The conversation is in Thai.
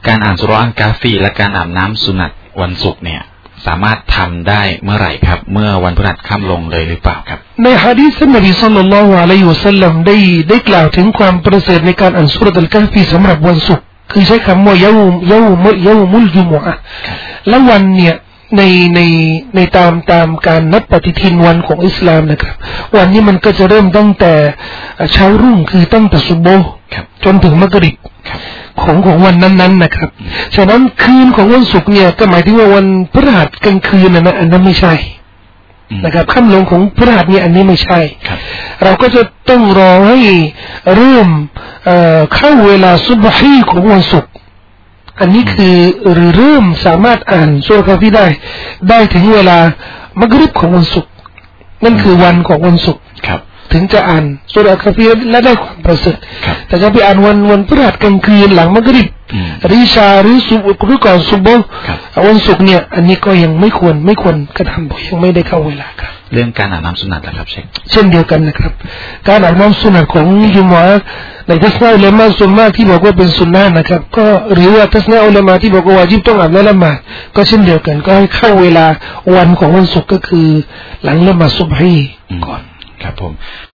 การอ่านสุเราะห์อัลกาฟีและการอาบน้ำสุนัตวันศุกร์เนี่ยสามารถทำได้เมื่อไหร่ครับเมื่อวันพฤหัสค่ำลงเลยหรือเปล่าครับในหะดีษนบีศ็อลลัลลอฮุอะลัยฮิวะซัลลัมได้กล่าวถึงความประเสริฐในการอ่านซูเราะห์อัลกาฟีสำหรับวันศุกร์คือใช้คำว่ายะอูมุลจุมอะห์และวันเนี่ยในตามการนับปฏิทินวันของอิสลามนะครับวันนี้มันก็จะเริ่มตั้งแต่เช้ารุ่งคือตั้งแต่ซุบฮ์จนถึงมักริบของวันนั้นๆนะครับฉะนั้นคืนของวันศุกร์เนี่ยก็หมายถึงว่าวันพฤหัสกลางคืนนะอันนั้นไม่ใช่นะครับค่ำลงของพฤหัสเนี่ยอันนี้ไม่ใช่เราก็จะต้องรอให้เริ่มเข้าเวลาซุบฮีของวันศุกร์อันนี้คือเริ่มสามารถอ่านซูเราะห์กาฟีได้ถึงเวลามักริบของวันศุกร์นั่นคือวันของวันศุกร์ถึงจะอ่านซูเราะห์กาฟีและได้ความประเสริฐแต่จะไปอ่านวันพฤหัสกลางคืนหลังมักริบหรืออิชาหรือก่อนซุบฮ์วันศุกร์เนี่ยอันนี้ก็ยังไม่ควรกระทำเพราะยังไม่ได้เข้าเวลาครับเรื่องการอาบน้ำสุนัตนะครับเช่นเดียวกันนะครับการอาบน้ำสุนัตของยุมะในทัศนะอุลามะส่วนมากที่บอกว่าเป็นสุนนะนะครับก็หรือว่าทัศนะอุลามะที่บอกว่าวาญิบต้องอาบน้ำละหมาดก็เช่นเดียวกันก็ให้เข้าเวลาวันของวันศุกร์ก็คือหลังละหมาดซุบฮีก่อนครับผม